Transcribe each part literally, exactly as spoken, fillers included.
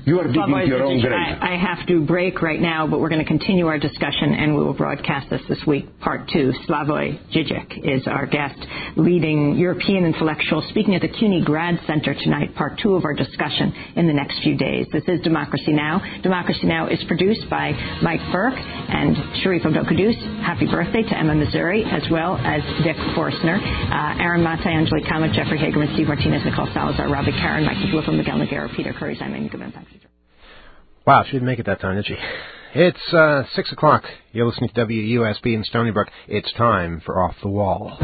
You are digging your own grave. I, I have to break right now, but we're going to continue our discussion, and we will broadcast this this week, part two. Slavoj Žižek is our guest, leading European intellectual, speaking at the CUNY Grad Center tonight, part two of our discussion in the next few days. This is Democracy Now! Democracy Now! Is produced by Mike Burke and Sharif Abdel-Quddus. Happy birthday to Emma Missouri, as well as Dick Forstner, uh, Aaron Mate, Angelique Kamek, Jeffrey Hagerman, Steve Martinez, Nicole Salazar, Robbie Karen, Michael Bluffa, Miguel Noguera, Peter Curry, I'm Amy Goodman. Thanks. Wow, she didn't make it that time, did she? It's uh, six o'clock. You're listening to W U S B in Stony Brook. It's time for Off the Wall.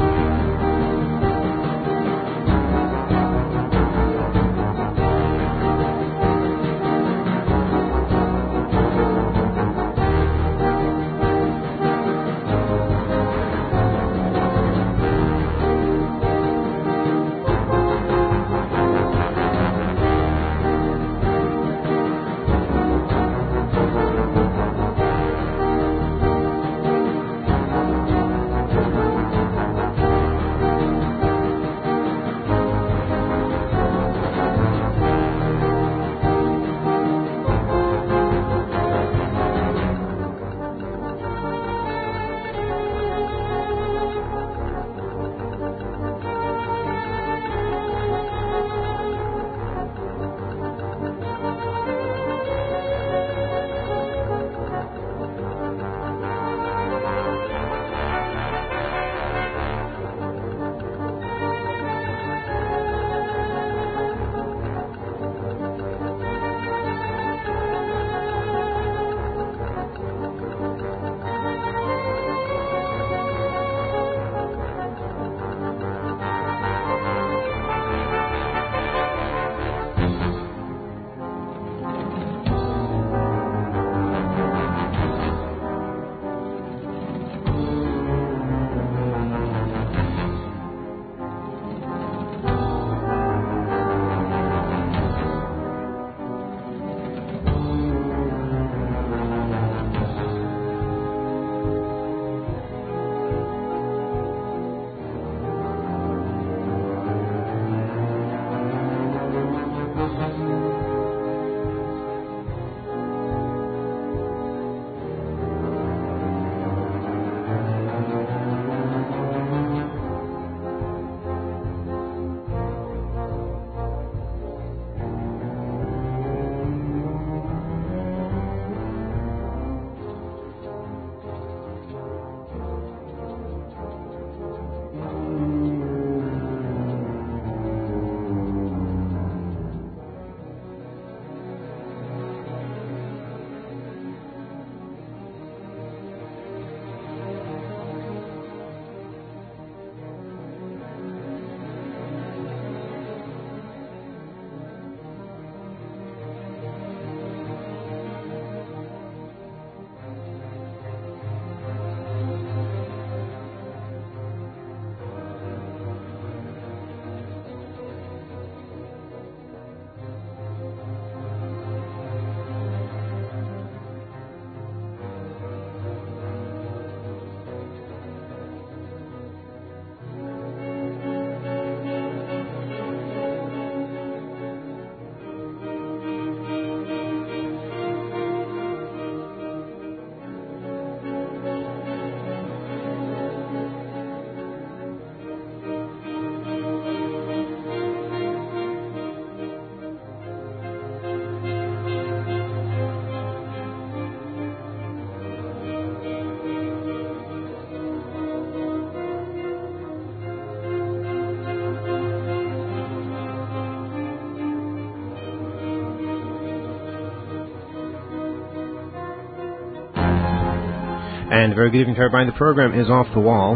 And a very good evening to everybody. The program is Off the Wall.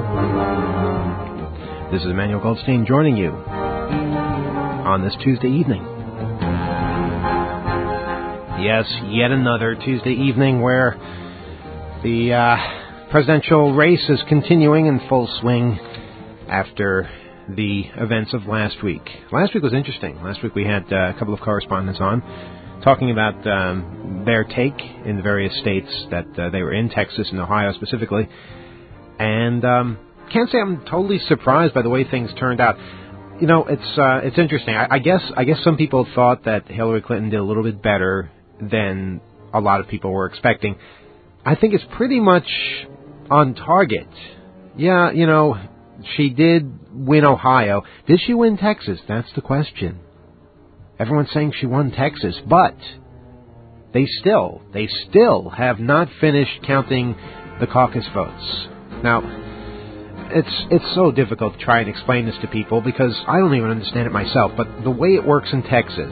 This is Emmanuel Goldstein joining you on this Tuesday evening. Yes, yet another Tuesday evening where the uh, presidential race is continuing in full swing after the events of last week. Last week was interesting. Last week we had uh, a couple of correspondents on talking about um, their take in the various states that uh, they were in, Texas and Ohio specifically. And um, can't say I'm totally surprised by the way things turned out. You know, it's uh, it's interesting. I, I guess I guess some people thought that Hillary Clinton did a little bit better than a lot of people were expecting. I think it's pretty much on target. Yeah, you know, she did win Ohio. Did she win Texas? That's the question. Everyone's saying she won Texas, but they still, they still have not finished counting the caucus votes. Now, it's it's so difficult to try and explain this to people because I don't even understand it myself, but the way it works in Texas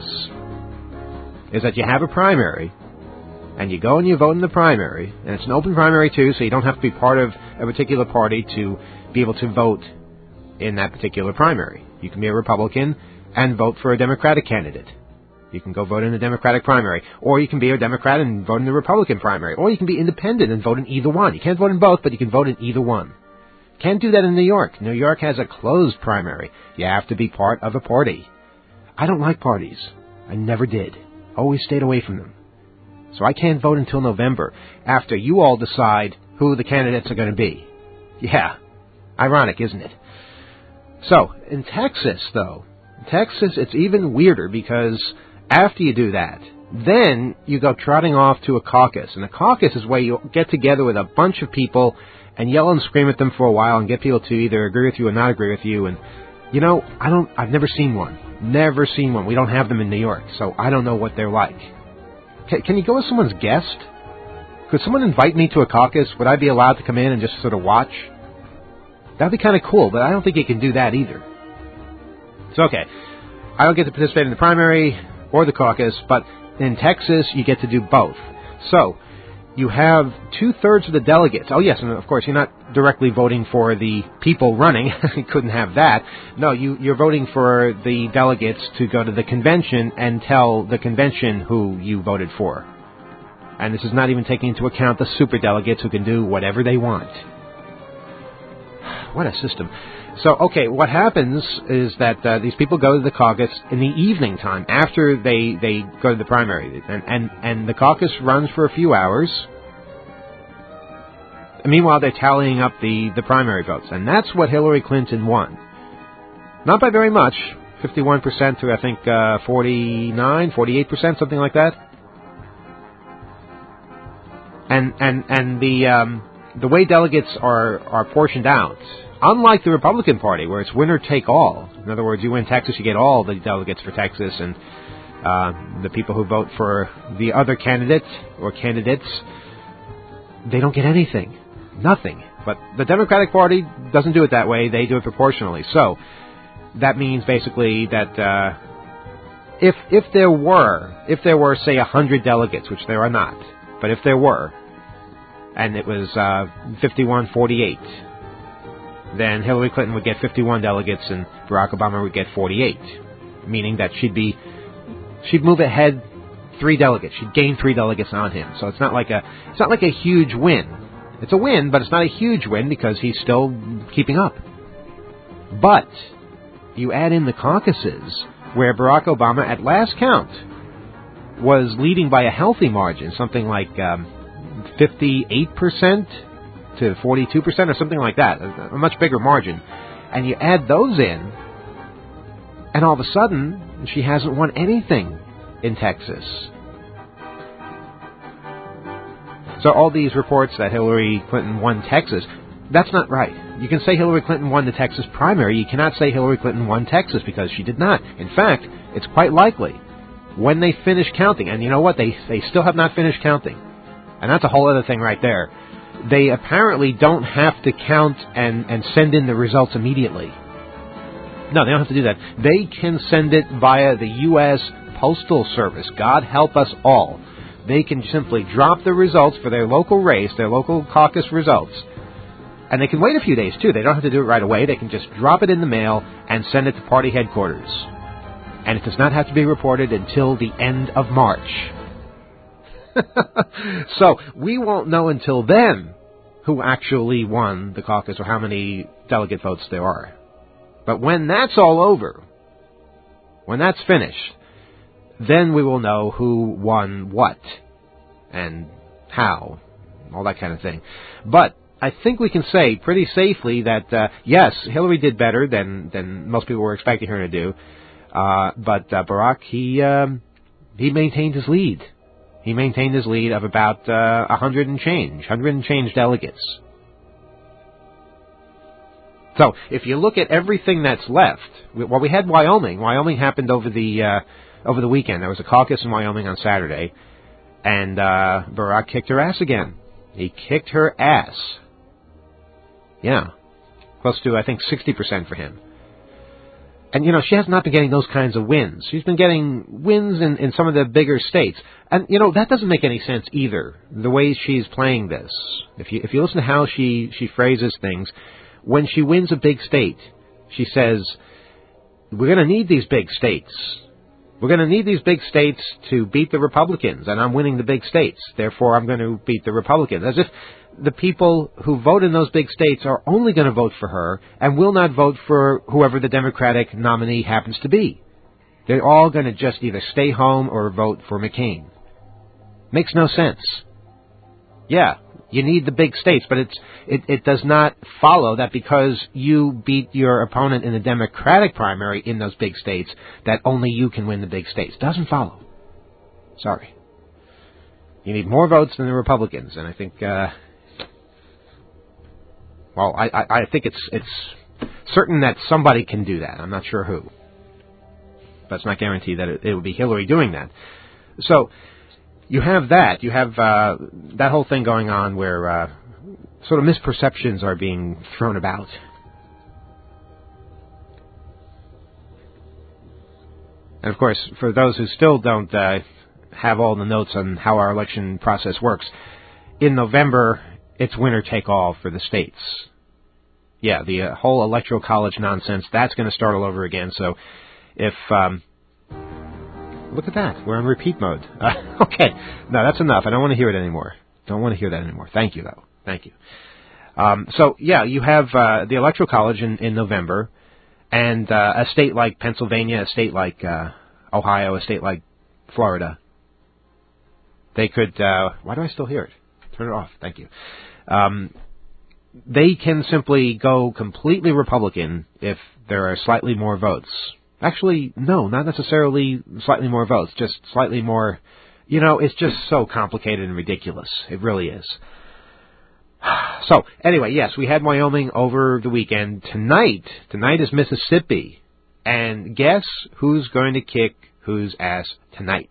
is that you have a primary, and you go and you vote in the primary, and it's an open primary too, so you don't have to be part of a particular party to be able to vote in that particular primary. You can be a Republican and vote for a Democratic candidate. You can go vote in the Democratic primary. Or you can be a Democrat and vote in the Republican primary. Or you can be independent and vote in either one. You can't vote in both, but you can vote in either one. Can't do that in New York. New York has a closed primary. You have to be part of a party. I don't like parties. I never did. Always stayed away from them. So I can't vote until November, after you all decide who the candidates are going to be. Yeah. Ironic, isn't it? So, in Texas, though, in Texas, it's even weirder because after you do that, then you go trotting off to a caucus. And a caucus is where you get together with a bunch of people and yell and scream at them for a while and get people to either agree with you or not agree with you. And, you know, I don't, I've never seen one. Never seen one. We don't have them in New York, so I don't know what they're like. Can, can you go as someone's guest? Could someone invite me to a caucus? Would I be allowed to come in and just sort of watch? That'd be kind of cool, but I don't think you can do that either. So, okay, I don't get to participate in the primary or the caucus, but in Texas, you get to do both. So, you have two-thirds of the delegates. Oh, yes, and of course, you're not directly voting for the people running. You couldn't have that. No, you, you're voting for the delegates to go to the convention and tell the convention who you voted for. And this is not even taking into account the superdelegates who can do whatever they want. What a system. So, okay, what happens is that uh, these people go to the caucus in the evening time, after they, they go to the primary. And, and, and the caucus runs for a few hours. And meanwhile, they're tallying up the, the primary votes. And that's what Hillary Clinton won. Not by very much. fifty-one percent to, I think, uh, forty-nine, forty-eight percent, something like that. And, and, and the, um, the way delegates are, are portioned out, unlike the Republican Party, where it's winner take all. In other words, you win Texas, you get all the delegates for Texas, and uh, the people who vote for the other candidate or candidates, they don't get anything. Nothing. But the Democratic Party doesn't do it that way. They do it proportionally. So that means basically that uh, if if there were, if there were, say, one hundred delegates, which there are not, but if there were, and it was uh, fifty-one forty-eight, then Hillary Clinton would get fifty-one delegates and Barack Obama would get forty-eight, meaning that she'd be, she'd move ahead three delegates. She'd gain three delegates on him. So it's not like a, it's not like a huge win. It's a win, but it's not a huge win because he's still keeping up. But you add in the caucuses, where Barack Obama, at last count, was leading by a healthy margin, something like um, fifty-eight percent to forty-two percent or something like that, a, a much bigger margin. And you add those in, and all of a sudden, she hasn't won anything in Texas. So all these reports that Hillary Clinton won Texas, that's not right. You can say Hillary Clinton won the Texas primary. You cannot say Hillary Clinton won Texas because she did not. In fact, it's quite likely when they finish counting, and you know what? They they still have not finished counting. And that's a whole other thing right there. They apparently don't have to count and, and send in the results immediately. No, they don't have to do that. They can send it via the U S Postal Service. God help us all. They can simply drop the results for their local race, their local caucus results. And they can wait a few days, too. They don't have to do it right away. They can just drop it in the mail and send it to party headquarters. And it does not have to be reported until the end of March. So we won't know until then who actually won the caucus or how many delegate votes there are. But when that's all over, when that's finished, then we will know who won what and how, all that kind of thing. But I think we can say pretty safely that, uh, yes, Hillary did better than, than most people were expecting her to do. Uh, but uh, Barack, he um, he maintained his lead. He maintained his lead of about uh, one hundred and change, one hundred and change delegates. So, if you look at everything that's left, well, we had Wyoming. Wyoming happened over the uh, over the weekend. There was a caucus in Wyoming on Saturday, and uh, Barack kicked her ass again. He kicked her ass. Yeah, close to, I think, sixty percent for him. And, you know, she has not been getting those kinds of wins. She's been getting wins in, in some of the bigger states. And, you know, that doesn't make any sense either, the way she's playing this. If you if you listen to how she, she phrases things, when she wins a big state, she says, we're going to need these big states. We're going to need these big states to beat the Republicans, and I'm winning the big states. Therefore, I'm going to beat the Republicans. As if the people who vote in those big states are only going to vote for her and will not vote for whoever the Democratic nominee happens to be. They're all going to just either stay home or vote for McCain. Makes no sense. Yeah, you need the big states, but it's it, it does not follow that because you beat your opponent in the Democratic primary in those big states, that only you can win the big states. Doesn't follow. Sorry. You need more votes than the Republicans, and I think, uh, well, I, I, I think it's it's certain that somebody can do that. I'm not sure who. But it's not guaranteed that it, it would be Hillary doing that. So, you have that. You have uh, that whole thing going on where uh, sort of misperceptions are being thrown about. And, of course, for those who still don't uh, have all the notes on how our election process works, in November, it's winner-take-all for the states. Yeah, the uh, whole electoral college nonsense, that's going to start all over again. So if... Um, Look at that. We're on repeat mode. Uh, okay. No, that's enough. I don't want to hear it anymore. Don't want to hear that anymore. Thank you, though. Thank you. Um, so, yeah, you have uh, the Electoral College in, in November, and uh, a state like Pennsylvania, a state like uh, Ohio, a state like Florida. They could... Uh, why do I still hear it? Turn it off. Thank you. Um, they can simply go completely Republican if there are slightly more votes. Actually, no, not necessarily slightly more votes, just slightly more, you know, it's just so complicated and ridiculous. It really is. So, anyway, yes, we had Wyoming over the weekend. Tonight, tonight is Mississippi. And guess who's going to kick whose ass tonight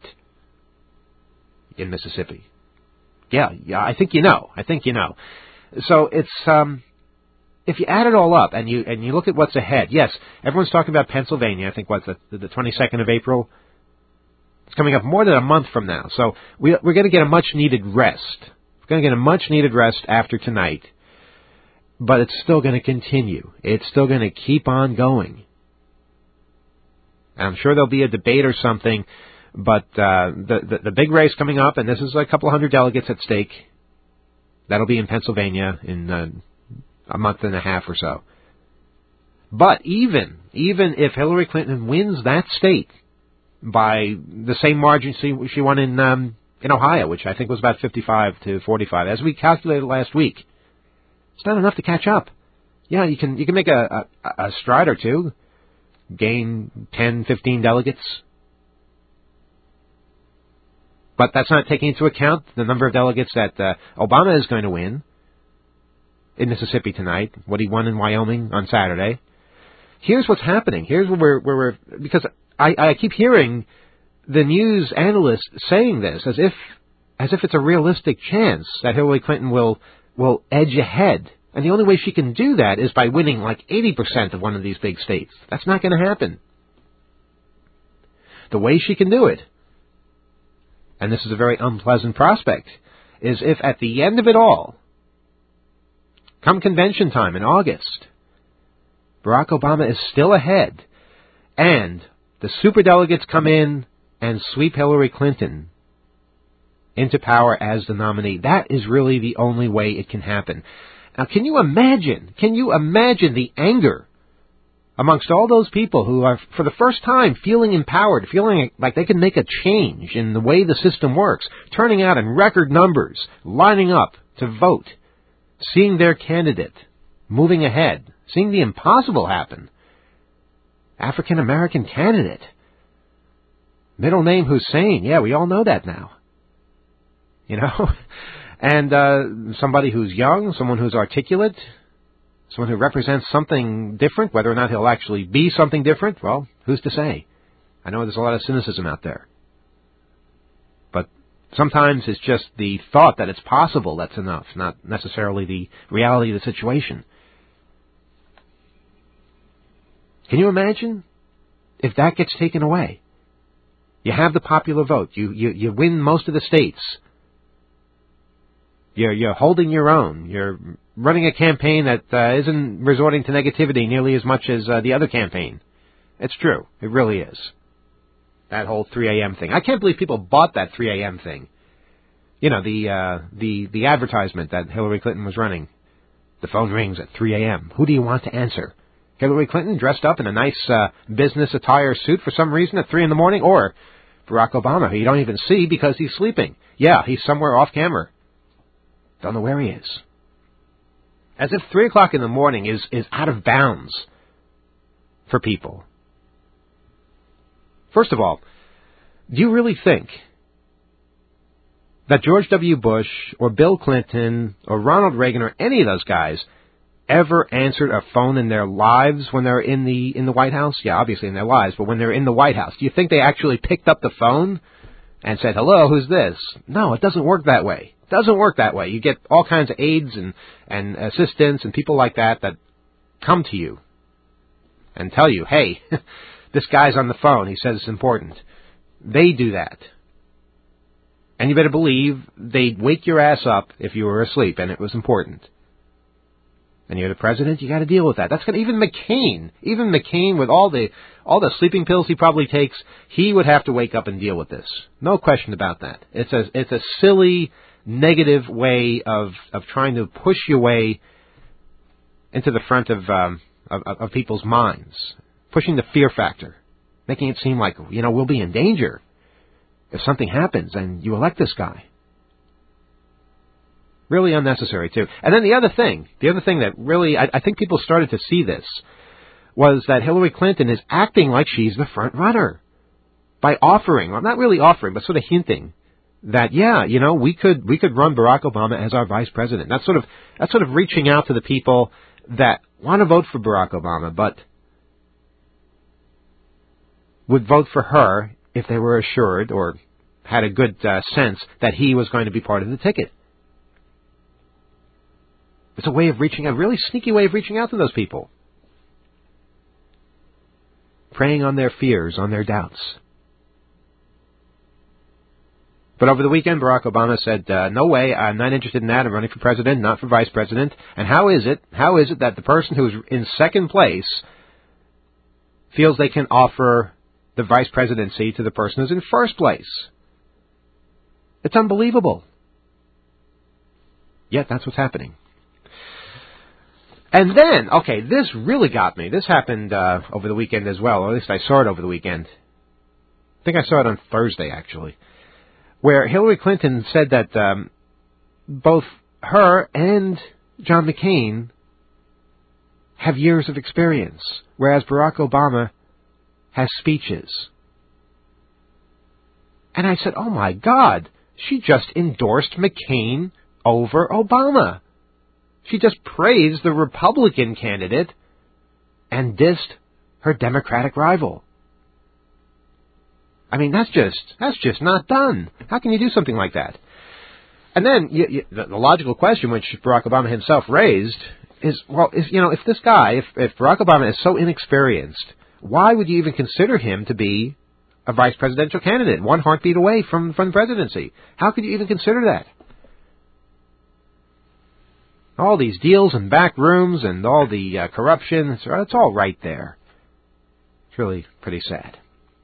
in Mississippi? Yeah, yeah, I think you know. I think you know. So, it's, um... if you add it all up and you and you look at what's ahead, yes, everyone's talking about Pennsylvania. I think what's the, the twenty-second of April? It's coming up more than a month from now. So we, we're going to get a much-needed rest. We're going to get a much-needed rest after tonight. But it's still going to continue. It's still going to keep on going. And I'm sure there'll be a debate or something. But uh, the, the the big race coming up, and this is a couple hundred delegates at stake. That'll be in Pennsylvania in... Uh, a month and a half or so. But even, even if Hillary Clinton wins that state by the same margin she, she won in um, in Ohio, which I think was about fifty-five to forty-five, as we calculated last week, it's not enough to catch up. Yeah, you can you can make a, a, a stride or two, gain ten, fifteen delegates. But that's not taking into account the number of delegates that uh, Obama is going to win in Mississippi tonight, what he won in Wyoming on Saturday. Here's what's happening. Here's where we're, where we're because I, I keep hearing the news analysts saying this as if as if it's a realistic chance that Hillary Clinton will will edge ahead. And the only way she can do that is by winning like eighty percent of one of these big states. That's not going to happen. The way she can do it, and this is a very unpleasant prospect, is if at the end of it all, come convention time in August, Barack Obama is still ahead, and the superdelegates come in and sweep Hillary Clinton into power as the nominee. That is really the only way it can happen. Now, can you imagine, can you imagine the anger amongst all those people who are, for the first time, feeling empowered, feeling like they can make a change in the way the system works, turning out in record numbers, lining up to vote, seeing their candidate moving ahead, seeing the impossible happen. African-American candidate. Middle name Hussein. Yeah, we all know that now. you know? And uh, somebody who's young, someone who's articulate, someone who represents something different, whether or not he'll actually be something different, well, who's to say? I know there's a lot of cynicism out there. But sometimes it's just the thought that it's possible that's enough, not necessarily the reality of the situation. Can you imagine if that gets taken away? You have the popular vote. You you, you win most of the states. You're, you're holding your own. You're running a campaign that uh, isn't resorting to negativity nearly as much as uh, the other campaign. It's true. It really is. That whole three a.m. thing. I can't believe people bought that three a.m. thing. You know, the uh, the the advertisement that Hillary Clinton was running. The phone rings at three a.m. Who do you want to answer? Hillary Clinton dressed up in a nice uh, business attire suit for some reason at three in the morning? Or Barack Obama, who you don't even see because he's sleeping. Yeah, he's somewhere off camera. Don't know where he is. As if three o'clock in the morning is, is out of bounds for people. First of all, do you really think that George W. Bush or Bill Clinton or Ronald Reagan or any of those guys ever answered a phone in their lives when they're in the in the White House? Yeah, obviously in their lives, but when they're in the White House, do you think they actually picked up the phone and said, hello, who's this? No, it doesn't work that way. It doesn't work that way. You get all kinds of aides and, and assistants and people like that that come to you and tell you, hey, this guy's on the phone. He says it's important. They do that. And you better believe they'd wake your ass up if you were asleep and it was important. And you're the president, you got to deal with that. That's gonna, even McCain, even McCain with all the all the sleeping pills he probably takes, he would have to wake up and deal with this. No question about that. It's a it's a silly, negative way of of trying to push your way into the front of um, of, of people's minds, pushing the fear factor, making it seem like, you know, we'll be in danger if something happens and you elect this guy. Really unnecessary, too. And then the other thing, the other thing that really, I, I think people started to see this, was that Hillary Clinton is acting like she's the front runner. By offering, well, not really offering, but sort of hinting that, yeah, you know, we could we could run Barack Obama as our vice president. That's sort of that's sort of reaching out to the people that want to vote for Barack Obama, but would vote for her if they were assured or had a good uh, sense that he was going to be part of the ticket. It's a way of reaching, a really sneaky way of reaching out to those people. Preying on their fears, on their doubts. But over the weekend, Barack Obama said, uh, no way, I'm not interested in that. I'm running for president, not for vice president. And how is it, how is it that the person who's in second place feels they can offer the vice presidency to the person who's in first place? It's unbelievable. Yet that's what's happening. And then, okay, this really got me. This happened uh, over the weekend as well, or at least I saw it over the weekend. I think I saw it on Thursday, actually, where Hillary Clinton said that um, both her and John McCain have years of experience, whereas Barack Obama has speeches. And I said, oh my God, she just endorsed McCain over Obama. She just praised the Republican candidate and dissed her Democratic rival. I mean, that's just that's just not done. How can you do something like that? And then you, you, the, the logical question, which Barack Obama himself raised, is, well, if, you know, if this guy, if, if Barack Obama is so inexperienced, why would you even consider him to be a vice presidential candidate, one heartbeat away from, from the presidency? How could you even consider that? All these deals and back rooms and all the uh, corruption, it's, it's all right there. It's really pretty sad.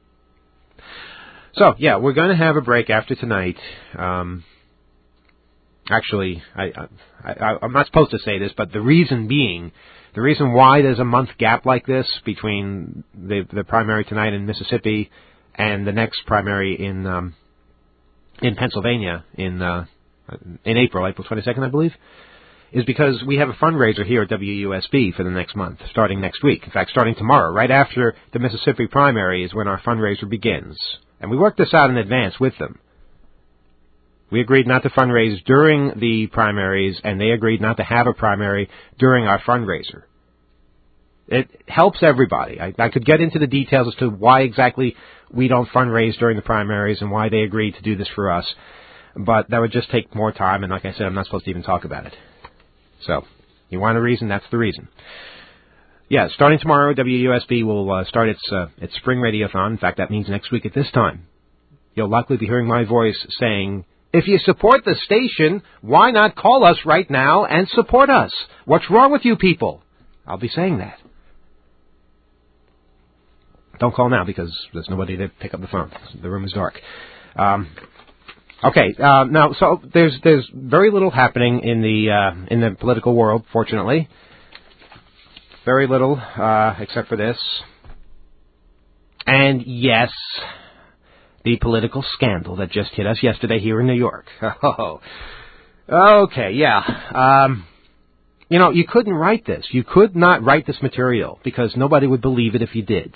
So, yeah, we're going to have a break after tonight. Um, actually, I, I, I, I'm not supposed to say this, but the reason being, the reason why there's a month gap like this between the, the primary tonight in Mississippi and the next primary in um, in Pennsylvania in uh, in April, April twenty-second, I believe, is because we have a fundraiser here at W U S B for the next month, starting next week. In fact, starting tomorrow, right after the Mississippi primary is when our fundraiser begins. And we worked this out in advance with them. We agreed not to fundraise during the primaries, and they agreed not to have a primary during our fundraiser. It helps everybody. I, I could get into the details as to why exactly we don't fundraise during the primaries and why they agreed to do this for us, but that would just take more time, and like I said, I'm not supposed to even talk about it. So, you want a reason, that's the reason. Yeah, starting tomorrow, W U S B will uh, start its uh, its spring radiothon. In fact, that means next week at this time. You'll likely be hearing my voice saying, if you support the station, why not call us right now and support us? What's wrong with you people? I'll be saying that. Don't call now because there's nobody to pick up the phone. The room is dark. Um, okay, uh, now, so there's there's very little happening in the uh, in the political world, fortunately. Very little, uh, except for this. And yes, the political scandal that just hit us yesterday here in New York. Oh, okay, yeah. Um, you know, you couldn't write this. You could not write this material because nobody would believe it if you did.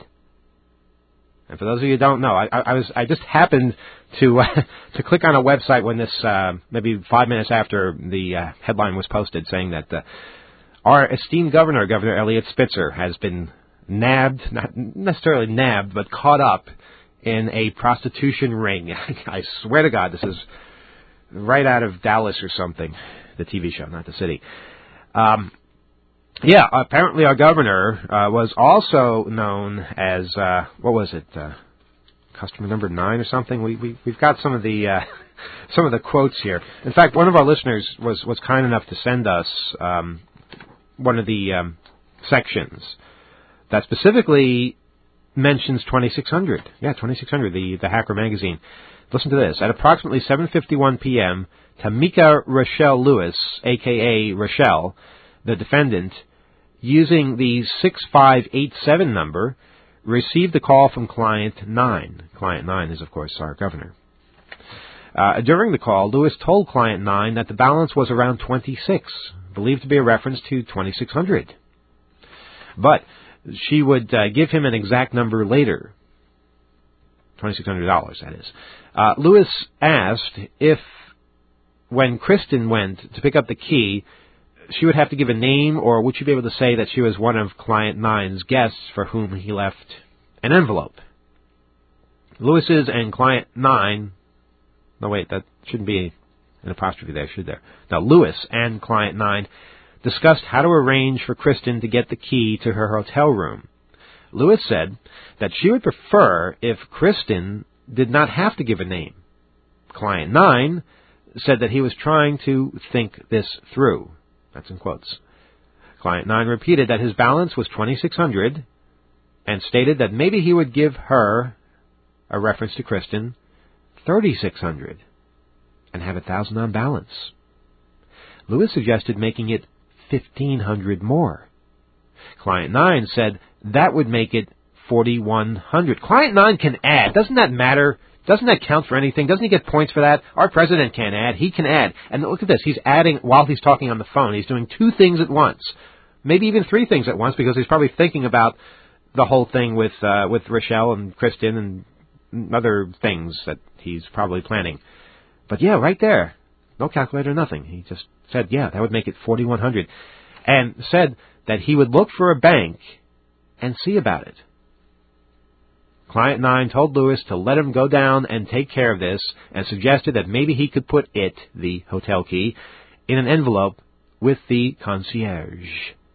And for those of you who don't know, I, I, I was I just happened to uh, to click on a website when this uh, maybe five minutes after the uh, headline was posted, saying that uh, our esteemed governor, Governor Eliot Spitzer, has been nabbed, not necessarily nabbed, but caught up in a prostitution ring. I swear to God, this is right out of Dallas or something, the T V show, not the city. Um, yeah, apparently our governor uh, was also known as, uh, what was it, uh, customer number nine or something? We, we, we've got some of the uh, some of the quotes here. In fact, one of our listeners was, was kind enough to send us um, one of the um, sections that specifically mentions twenty-six hundred. Yeah, twenty-six hundred, the, the Hacker magazine. Listen to this. At approximately seven fifty-one p.m., Tamika Rochelle Lewis, a k a. Rochelle, the defendant, using the six five eight seven number, received a call from Client nine. Client nine is, of course, our governor. Uh, during the call, Lewis told Client nine that the balance was around twenty-six, believed to be a reference to twenty-six hundred. But she would uh, give him an exact number later. twenty-six hundred dollars, that is. Uh, Lewis asked if, when Kristen went to pick up the key, she would have to give a name, or would she be able to say that she was one of Client nine's guests for whom he left an envelope? Lewis's and Client nine... No, wait, that shouldn't be an apostrophe there, should there? Now, Lewis and Client nine discussed how to arrange for Kristen to get the key to her hotel room. Lewis said that she would prefer if Kristen did not have to give a name. Client nine said that he was trying to think this through. That's in quotes. Client nine repeated that his balance was twenty-six hundred dollars and stated that maybe he would give her, a reference to Kristen, thirty-six hundred dollars and have one thousand dollars on balance. Lewis suggested making it fifteen hundred dollars more. Client nine said that would make it forty-one hundred dollars. Client nine can add. Doesn't that matter? Doesn't that count for anything? Doesn't he get points for that? Our president can add. He can add. And look at this. He's adding while he's talking on the phone. He's doing two things at once. Maybe even three things at once, because he's probably thinking about the whole thing with uh, with Rochelle and Kristen and other things that he's probably planning. But yeah, right there. No calculator, nothing. He just said, yeah, that would make it forty-one hundred dollars. And said that he would look for a bank and see about it. Client nine told Lewis to let him go down and take care of this, and suggested that maybe he could put it, the hotel key, in an envelope with the concierge.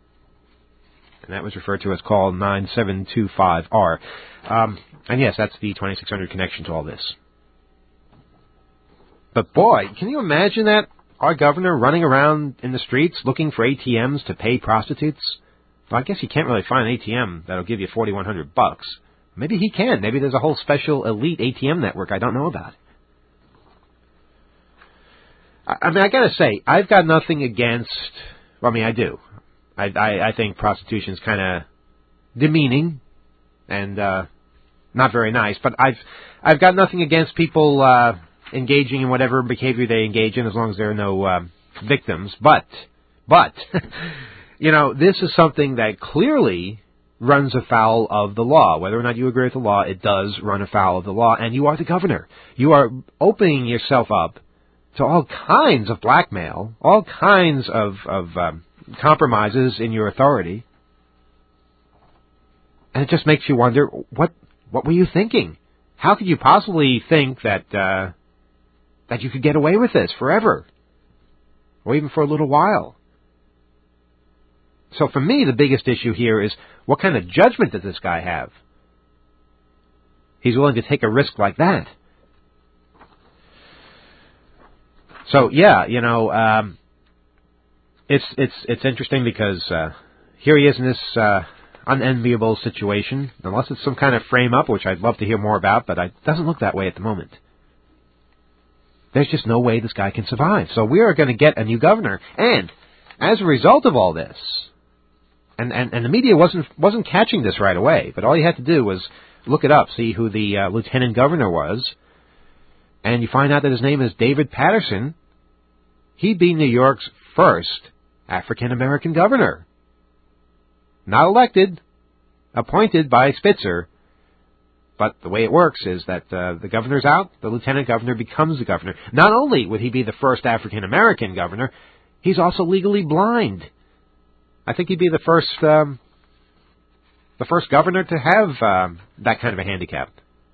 And that was referred to as call nine seven two five R. Um, and yes, that's the twenty-six hundred connection to all this. But boy, can you imagine that? Our governor running around in the streets looking for A T Ms to pay prostitutes? Well, I guess you can't really find an A T M that'll give you forty-one hundred bucks. Maybe he can. Maybe there's a whole special elite A T M network I don't know about. I, I mean, I gotta say, I've got nothing against... Well, I mean, I do. I, I, I think prostitution's kind of demeaning and uh, not very nice. But I've I've got nothing against people uh, engaging in whatever behavior they engage in, as long as there are no uh, victims. But, but, you know, this is something that clearly runs afoul of the law. Whether or not you agree with the law, it does run afoul of the law, and you are the governor. You are opening yourself up to all kinds of blackmail, all kinds of, of um, compromises in your authority. And it just makes you wonder, what what were you thinking? How could you possibly think that uh, that you could get away with this forever? Or even for a little while? So for me, the biggest issue here is, what kind of judgment does this guy have? He's willing to take a risk like that. So yeah, you know, um, it's it's it's interesting because uh, here he is in this uh, unenviable situation. Unless it's some kind of frame up, which I'd love to hear more about, but it doesn't look that way at the moment. There's just no way this guy can survive. So we are going to get a new governor, and as a result of all this, and and, and the media wasn't wasn't catching this right away, but all you had to do was look it up, see who the uh, lieutenant governor was, and you find out that his name is David Paterson. He'd be New York's first African-American governor. Not elected, appointed by Spitzer. But the way it works is that uh, the governor's out, the lieutenant governor becomes the governor. Not only would he be the first African-American governor, he's also legally blind. I think he'd be the first um, the first governor to have um, that kind of a handicap.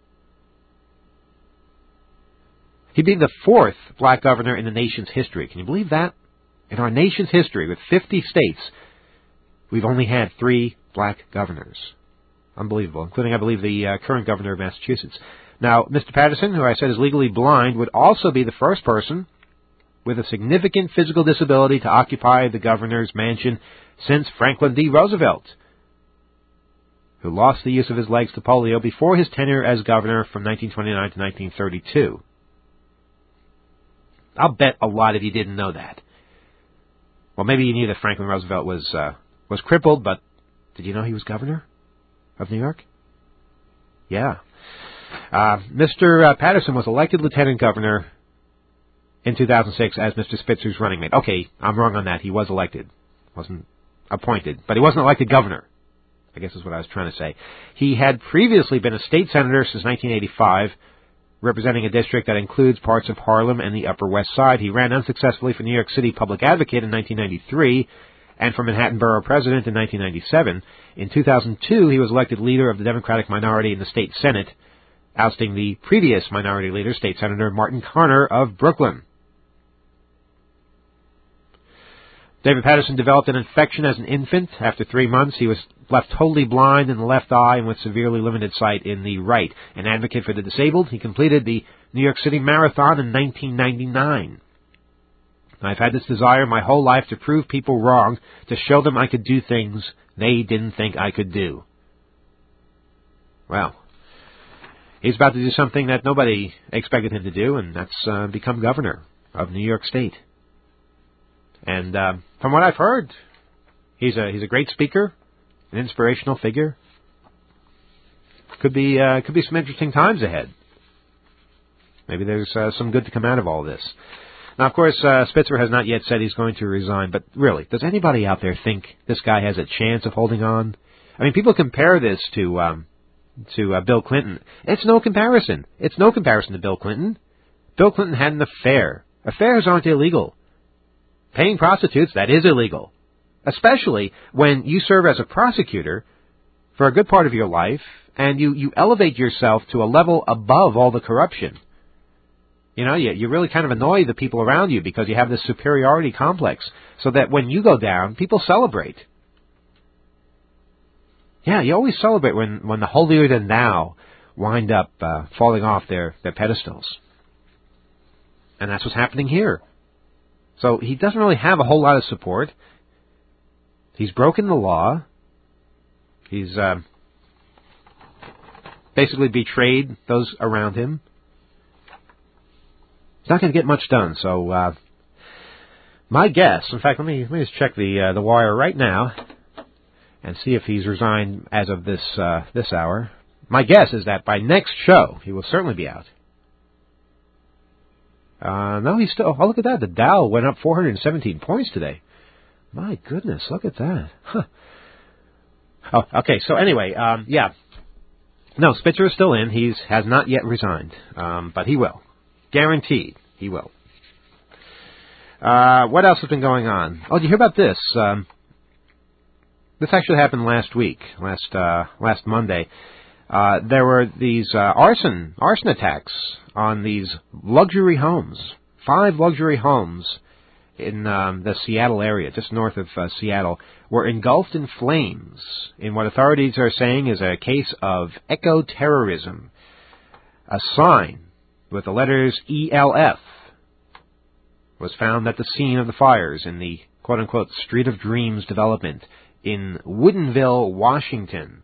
He'd be the fourth black governor in the nation's history. Can you believe that? In our nation's history, with fifty states, we've only had three black governors. Unbelievable, including, I believe, the uh, current governor of Massachusetts. Now, Mister Paterson, who I said is legally blind, would also be the first person with a significant physical disability to occupy the governor's mansion since Franklin D. Roosevelt, who lost the use of his legs to polio before his tenure as governor from nineteen twenty-nine to nineteen thirty-two. I'll bet a lot of you didn't know that. Well, maybe you knew that Franklin Roosevelt was uh, was crippled, but did you know he was governor of New York? Yeah. Uh, Mister Uh, Paterson was elected lieutenant governor in two thousand six as Mister Spitzer's running mate. Okay, I'm wrong on that. He was elected. Wasn't appointed. But he wasn't elected governor, I guess is what I was trying to say. He had previously been a state senator since nineteen eighty-five, representing a district that includes parts of Harlem and the Upper West Side. He ran unsuccessfully for New York City Public Advocate in nineteen ninety-three and for Manhattan Borough President in nineteen ninety-seven. In two thousand two, he was elected leader of the Democratic minority in the state Senate, ousting the previous minority leader, State Senator Martin Carner of Brooklyn. David Paterson developed an infection as an infant. After three months, he was left totally blind in the left eye and with severely limited sight in the right. An advocate for the disabled, he completed the New York City Marathon in nineteen ninety-nine. I've had this desire my whole life to prove people wrong, to show them I could do things they didn't think I could do. Well, he's about to do something that nobody expected him to do, and that's uh, become governor of New York State. And uh, from what I've heard, he's a he's a great speaker, an inspirational figure. Could be uh, could be some interesting times ahead. Maybe there's uh, some good to come out of all this. Now, of course, uh, Spitzer has not yet said he's going to resign, but really, does anybody out there think this guy has a chance of holding on? I mean, people compare this to um, to uh, Bill Clinton. It's no comparison. It's no comparison to Bill Clinton. Bill Clinton had an affair. Affairs aren't illegal. Paying prostitutes, that is illegal. Especially when you serve as a prosecutor for a good part of your life and you, you elevate yourself to a level above all the corruption. You know, you, you really kind of annoy the people around you because you have this superiority complex so that when you go down, people celebrate. Yeah, you always celebrate when, when the holier-than-thou wind up uh, falling off their, their pedestals. And that's what's happening here. So he doesn't really have a whole lot of support. He's broken the law. He's uh, basically betrayed those around him. He's not going to get much done. So uh, my guess, in fact, let me let me just check the uh, the wire right now and see if he's resigned as of this uh, this hour. My guess is that by next show he will certainly be out. Uh, no, he's still... Oh, look at that. The Dow went up four hundred seventeen points today. My goodness, look at that. Huh. Oh, okay, so anyway, um, yeah. No, Spitzer is still in. He has not yet resigned, um, but he will. Guaranteed, he will. Uh, what else has been going on? Oh, did you hear about this? Um, this actually happened last week, last uh, last Monday. Uh, there were these uh, arson arson attacks on these luxury homes. Five luxury homes in um, the Seattle area, just north of uh, Seattle, were engulfed in flames in what authorities are saying is a case of eco-terrorism. A sign with the letters E L F was found at the scene of the fires in the quote-unquote Street of Dreams development in Woodinville, Washington.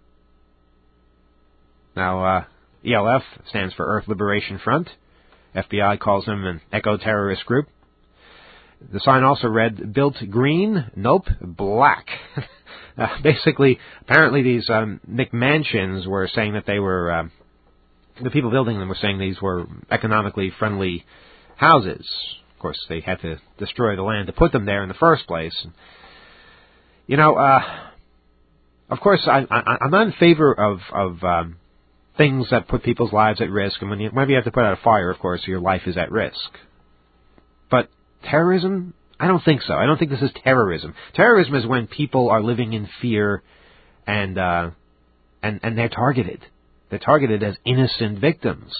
Now, uh, E L F stands for Earth Liberation Front. F B I calls them an eco-terrorist group. The sign also read, built green, nope, black. uh, basically, apparently these um, McMansions were saying that they were, uh, the people building them were saying these were economically friendly houses. Of course, they had to destroy the land to put them there in the first place. You know, uh, of course, I, I, I'm not in favor of, of um, things that put people's lives at risk. And when you, whenever you have to put out a fire, of course, your life is at risk. But terrorism? I don't think so. I don't think this is terrorism. Terrorism is when people are living in fear and uh, and and they're targeted. They're targeted as innocent victims.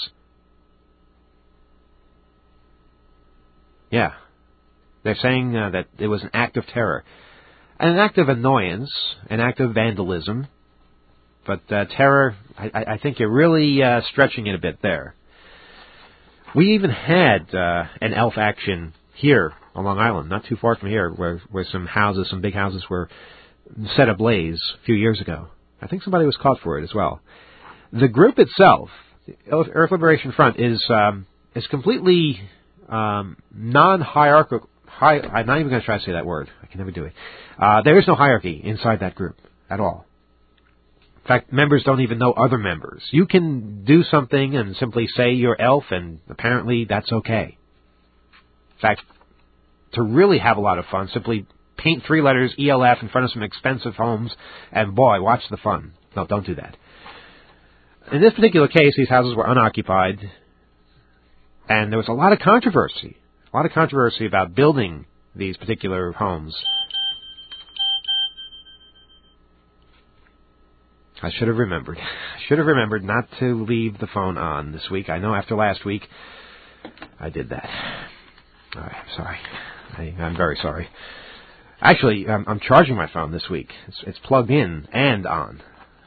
Yeah. They're saying uh, that it was an act of terror. An act of annoyance, an act of vandalism. But uh, terror, I, I think you're really uh, stretching it a bit there. We even had uh, an ELF action here on Long Island, not too far from here, where, where some houses, some big houses were set ablaze a few years ago. I think somebody was caught for it as well. The group itself, the Earth Liberation Front, is um, is completely um, non-hierarchical. Hi, I'm not even going to try to say that word. I can never do it. Uh, there is no hierarchy inside that group at all. In fact, members don't even know other members. You can do something and simply say you're ELF, and apparently that's okay. In fact, to really have a lot of fun, simply paint three letters E L F in front of some expensive homes, and boy, watch the fun. No, don't do that. In this particular case, these houses were unoccupied, and there was a lot of controversy. A lot of controversy about building these particular homes. I should have remembered. I should have remembered not to leave the phone on this week. I know after last week, I did that. All right, I'm sorry. I, I'm very sorry. Actually, I'm, I'm charging my phone this week. It's, it's plugged in and on.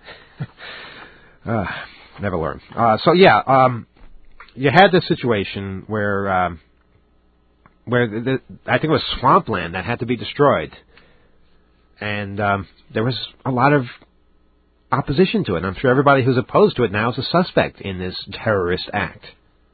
uh, never learn. Uh, so yeah, um, you had this situation where um, where the, the, I think it was swampland that had to be destroyed, and um, there was a lot of opposition to it. And I'm sure everybody who's opposed to it now is a suspect in this terrorist act.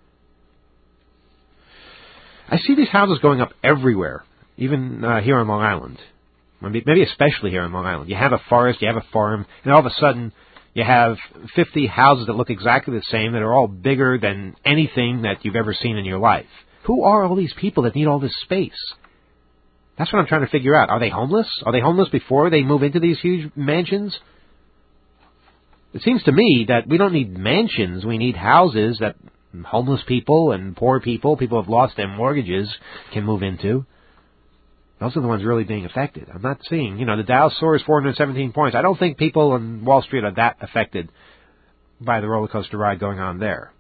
I see these houses going up everywhere, even uh, here on Long Island. Maybe, maybe especially here on Long Island. You have a forest, you have a farm, and all of a sudden you have fifty houses that look exactly the same, that are all bigger than anything that you've ever seen in your life. Who are all these people that need all this space? That's what I'm trying to figure out. Are they homeless? Are they homeless before they move into these huge mansions? It seems to me that we don't need mansions. We need houses that homeless people and poor people, people who have lost their mortgages, can move into. Those are the ones really being affected. I'm not seeing, you know, the Dow soars four hundred seventeen points. I don't think people on Wall Street are that affected by the roller coaster ride going on there.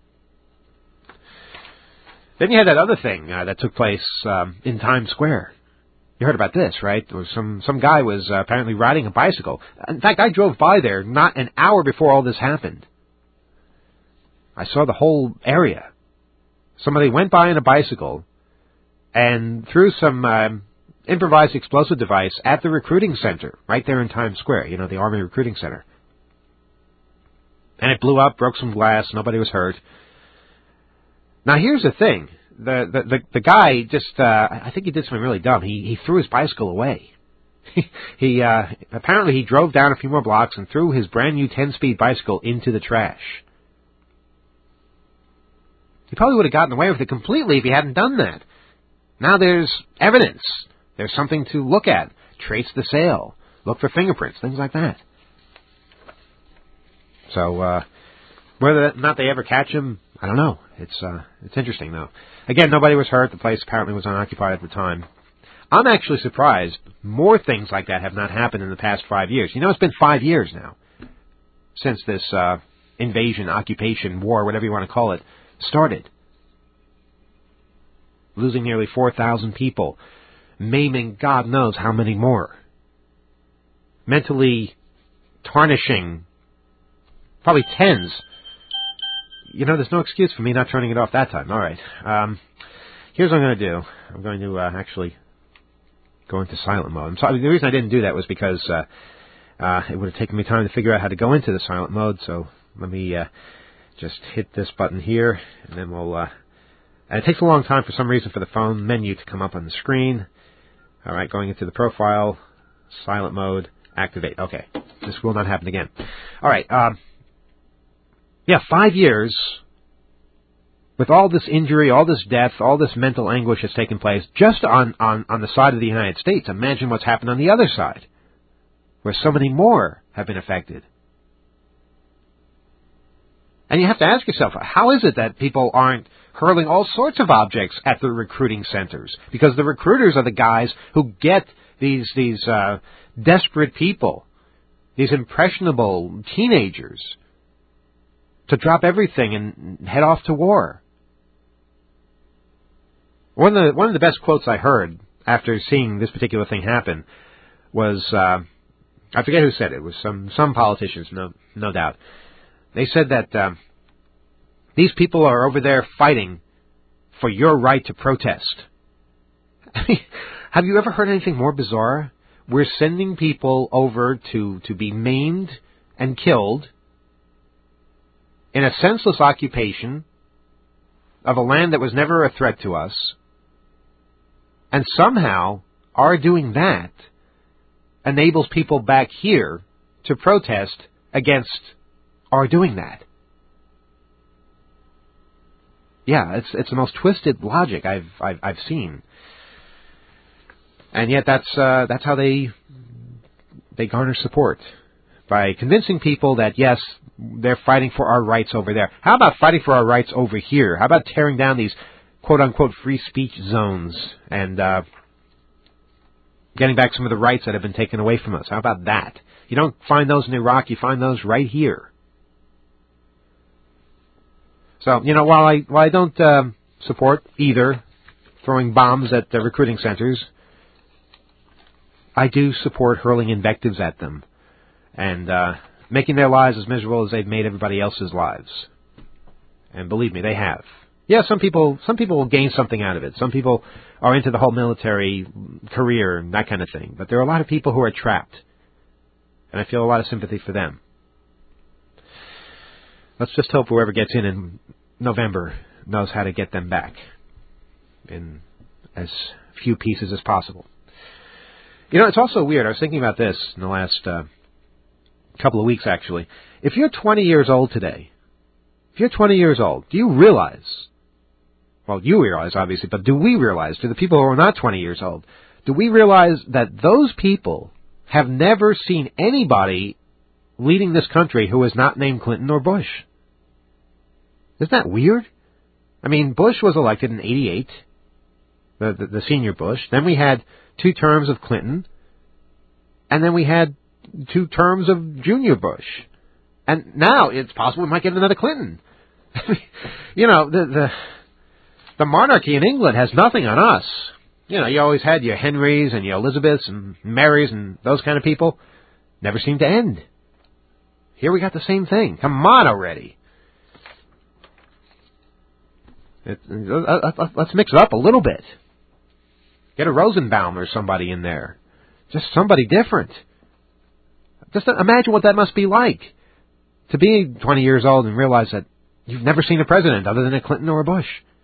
Then you had that other thing uh, that took place um, in Times Square. You heard about this, right? There was some some guy was uh, apparently riding a bicycle. In fact, I drove by there not an hour before all this happened. I saw the whole area. Somebody went by on a bicycle and threw some um, improvised explosive device at the recruiting center right there in Times Square, you know, the Army Recruiting Center. And it blew up, broke some glass, nobody was hurt. Now, here's the thing. The the, the, the guy just, uh, I think he did something really dumb. He, he threw his bicycle away. he uh, apparently he drove down a few more blocks and threw his brand new ten-speed bicycle into the trash. He probably would have gotten away with it completely if he hadn't done that. Now there's evidence. There's something to look at. Trace the sale. Look for fingerprints, things like that. So, uh, whether or not they ever catch him, I don't know. It's uh, it's interesting, though. Again, nobody was hurt. The place apparently was unoccupied at the time. I'm actually surprised more things like that have not happened in the past five years. You know, it's been five years now since this uh, invasion, occupation, war, whatever you want to call it, started. Losing nearly four thousand people. Maiming God knows how many more. Mentally tarnishing probably tens. You know, there's no excuse for me not turning it off that time. All right. Um, here's what I'm going to do. I'm going to uh, actually go into silent mode. I'm sorry, the reason I didn't do that was because uh, uh, it would have taken me time to figure out how to go into the silent mode. So let me uh, just hit this button here, and then we'll... Uh, and it takes a long time for some reason for the phone menu to come up on the screen. All right, going into the profile, silent mode, activate. Okay, this will not happen again. All right. Um, yeah, five years with all this injury, all this death, all this mental anguish that's taken place just on, on, on the side of the United States. Imagine what's happened on the other side, where so many more have been affected. And you have to ask yourself, how is it that people aren't hurling all sorts of objects at the recruiting centers? Because the recruiters are the guys who get these these uh, desperate people, these impressionable teenagers, to drop everything and head off to war. One of the one of the best quotes I heard after seeing this particular thing happen was, uh, I forget who said it. It was some some politicians, no no doubt. They said that um, these people are over there fighting for your right to protest. I mean, have you ever heard anything more bizarre? We're sending people over to, to be maimed and killed in a senseless occupation of a land that was never a threat to us, and somehow our doing that enables people back here to protest against are doing that. Yeah, it's it's the most twisted logic I've I've, I've seen, and yet that's uh, that's how they they garner support, by convincing people that yes, they're fighting for our rights over there. How about fighting for our rights over here? How about tearing down these quote unquote free speech zones and uh, getting back some of the rights that have been taken away from us? How about that? You don't find those in Iraq; you find those right here. So, you know, while I while I don't um, support either throwing bombs at the recruiting centers, I do support hurling invectives at them and uh, making their lives as miserable as they've made everybody else's lives. And believe me, they have. Yeah, some people some people will gain something out of it. Some people are into the whole military career and that kind of thing. But there are a lot of people who are trapped, and I feel a lot of sympathy for them. Let's just hope whoever gets in in November knows how to get them back in as few pieces as possible. You know, it's also weird. I was thinking about this in the last uh, couple of weeks, actually. If you're twenty years old today, if you're twenty years old, do you realize, well, you realize, obviously, but do we realize, to the people who are not twenty years old, do we realize that those people have never seen anybody leading this country who is not named Clinton or Bush? Isn't that weird? I mean, Bush was elected in eighty-eight, the, the, the senior Bush. Then we had two terms of Clinton, and then we had two terms of junior Bush. And now it's possible we might get another Clinton. You know, the, the the monarchy in England has nothing on us. You know, you always had your Henrys and your Elizabeths and Marys and those kind of people. Never seemed to end. Here we got the same thing. Come on already. It, uh, uh, let's mix it up a little bit. Get a Rosenbaum or somebody in there. Just somebody different. Just imagine what that must be like, to be twenty years old and realize that you've never seen a president other than a Clinton or a Bush.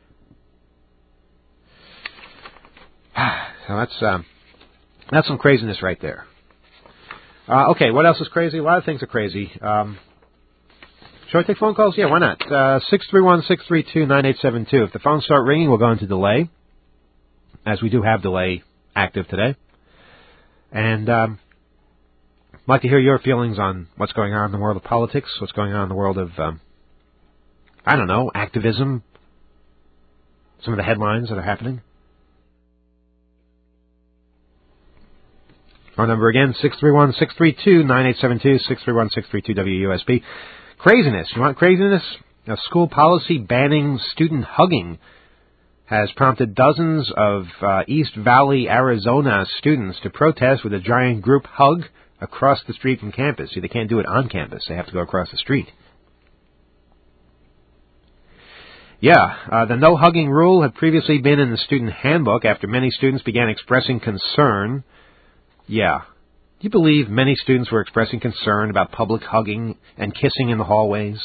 So that's um, that's some craziness right there. Uh, okay, what else is crazy? A lot of things are crazy. Um, shall I take phone calls? Yeah, why not? Uh, six three one, six three two, nine eight seven two. If the phones start ringing, we'll go into delay, as we do have delay active today. And um, I'd like to hear your feelings on what's going on in the world of politics, what's going on in the world of, um, I don't know, activism, some of the headlines that are happening. Our number again, six three one, six three two, nine eight seven two, six three one, six three two, W U S B. Craziness. You want craziness? A school policy banning student hugging has prompted dozens of uh, East Valley, Arizona students to protest with a giant group hug across the street from campus. See, they can't do it on campus. They have to go across the street. Yeah, uh, the no hugging rule had previously been in the student handbook after many students began expressing concern. Yeah. Do you believe many students were expressing concern about public hugging and kissing in the hallways?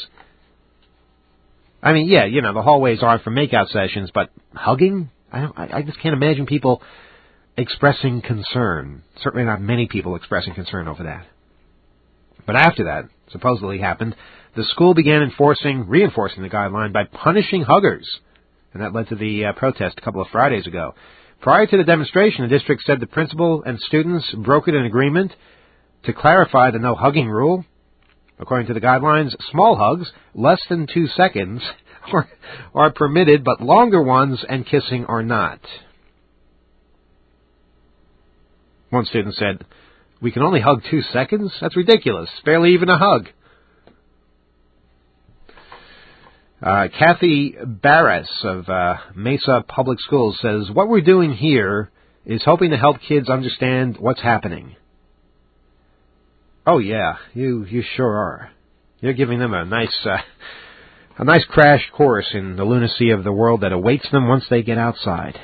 I mean, yeah, you know, the hallways aren't for makeout sessions, but hugging? I, don't, I, I just can't imagine people expressing concern. Certainly not many people expressing concern over that. But after that supposedly happened, the school began enforcing, reinforcing the guideline by punishing huggers. And that led to the uh, protest a couple of Fridays ago. Prior to the demonstration, the district said the principal and students brokered an agreement to clarify the no hugging rule. According to the guidelines, small hugs, less than two seconds, are, are permitted, but longer ones and kissing are not. One student said, "We can only hug two seconds? That's ridiculous. Barely even a hug." Uh, Kathy Barras of uh, Mesa Public Schools says, "What we're doing here is hoping to help kids understand what's happening." Oh yeah, you you sure are. You're giving them a nice uh, a nice crash course in the lunacy of the world that awaits them once they get outside.